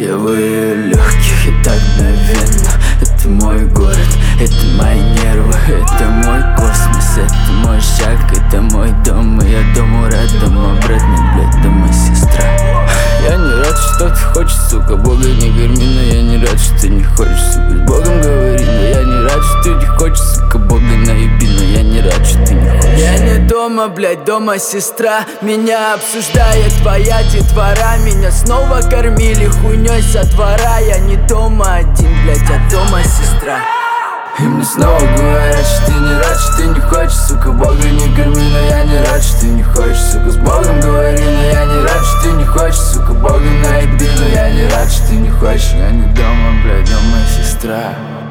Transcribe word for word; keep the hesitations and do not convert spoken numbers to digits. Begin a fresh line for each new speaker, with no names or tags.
Я в ее легких и так мгновенно. Это мой город, это мои нервы, это мой космос, это мой шаг, это мой дом. И я дому рад, дома брат, не блядь, дома сестра. Я не рад, что ты хочешь, сука, Бога не корми, но я не рад, что ты не хочешь, сука, с Богом говори. Но я не рад, что ты не хочешь, сука, Бога наеби, но я не рад, что ты не хочешь. Я не дома, блядь, дома сестра. Меня обсуждает твоя детвора. Меня снова кормили хуйней со двора. Я не дома один, блядь, а дома сестра. И мне снова говорят, что ты не рад, что ты не хочешь, сука, Бога не корми, но я не рад, что ты не хочешь, сука, с Богом говори. Но я не рад, что ты не хочешь, сука, Бога наеби, но я не рад, что ты не хочешь. Я не дома, блядь, дома сестра.